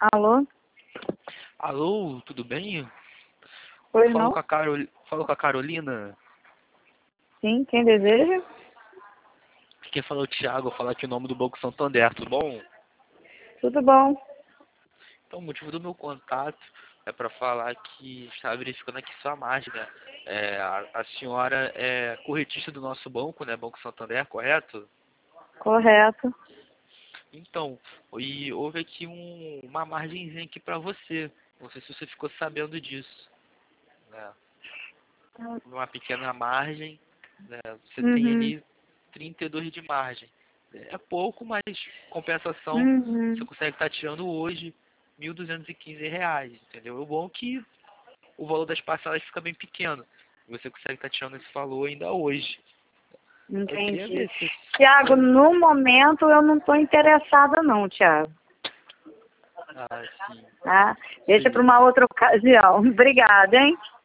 Alô? Alô, tudo bem? Pois Falo não? com a falo com a Carolina. Sim, quem deseja? Quem fala é o Thiago, vou falar aqui o nome do Banco Santander, tudo bom? Tudo bom? Então, o motivo do meu contato é para falar que estava verificando aqui sua margem, né? A senhora é corretista do nosso banco, né? Banco Santander, correto? Correto. Então, e houve aqui uma margenzinha aqui para você. Não sei se você ficou sabendo disso, né? Uma pequena margem, né? Você tem Uhum. ali 32 de margem. É pouco, mas compensação você Uhum. consegue estar tirando hoje R$ 1.215, entendeu? O bom é que o valor das parcelas fica bem pequeno. E você consegue estar tirando esse valor ainda hoje. Eu queria Entendi. ver se... Tiago, no momento eu não estou interessada não, Tiago. Ah, sim. Tá? Deixa para Sim. uma outra ocasião. Obrigada, hein?